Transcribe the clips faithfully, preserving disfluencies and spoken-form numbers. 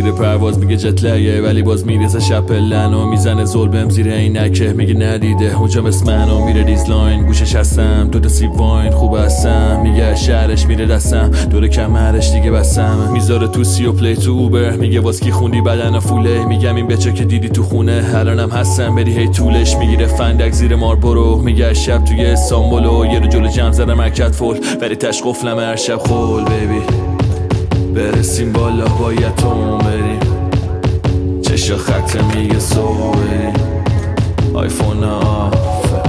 مسیر پرواز میگه جتلگه، ولی باز میریزه شب پلن و میزنه زلبم زیر عینکه، میگه ندیده اونجا مثل منو، میره ریزلاین گوشش هستم، دو تا سیب واین خوب هستم، میگه شهرش میره دستم، دور کمرش دیگه بستم، میذاره تو سی و پلی تو اوبر، میگه باز کی خوندی بدن فوله، میگم این بچه که دیدی تو خونه الانم هستم، بری هی طولش میگیره فندک زیر ماربورو، میگه شب توی استانبولو، یه رو جلو جمع زدم مرکت فول، ولی تش قفلم هر شب خول بیبی، برسیم بالا باید تو بریم، چشا خط میگه سو بریم، آیفون آفه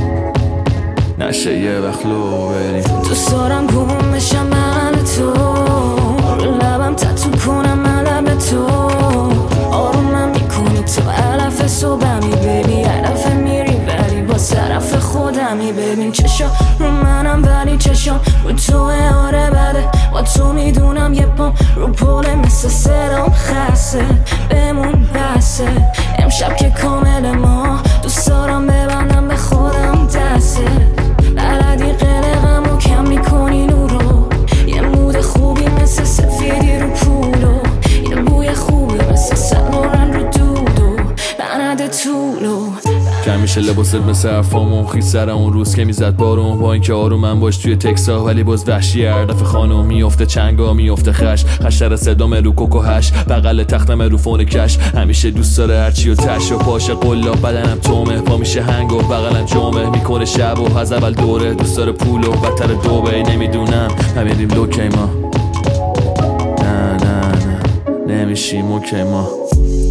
نشه یه وقت لو بریم، دوست دارم گم بشم محل تو، رو لبم تتو کنم علم تو، آرومم میکنی تو علف صبحمی، ببی علف میری ولی با طرف خودمی، ببین چشا رو منم ولی چشام رو توه، آره بده با تو میدونم یه پام رو پله مثل سرام خسته، بمون بسه امشب که کامل ما، دوست دارم ببندم به خودم دسته، بلدی قلقم و کم میکنی نورو، یه مود خوبی مثل سفیدی رو پولو، یه بوی خوبی مثل سلورن رو دودو بنده طولو، کمیشه لباست مثل حرفامون خیز سر اون روز که میزد بارون، با اینکه آروم من باش توی تکسا، ولی باز وحشی هر دفعه خانم میفته چنگا میفته خش، خشتر صدام رو کوکو هش، بغل تختم رو فون کش، همیشه دوست داره هرچی و تش و پاش قلاب، بدنم تومه پا میشه هنگ و بغلم جمعه، میکنه شب و از اول دوره، دوست داره پول و بدتر دوبه، نمیدونم نمیریم لوکی ما، نه نه نه نمیشیم اوکی ما.